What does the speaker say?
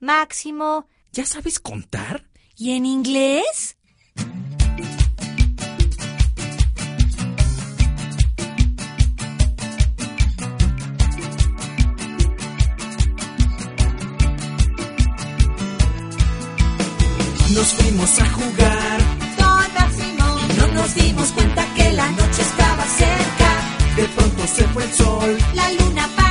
Máximo. ¿Ya sabes contar? ¿Y en inglés? Nos fuimos a jugar Con Máximo. y no nos dimos cuenta que la noche estaba cerca. De pronto se fue el sol. La luna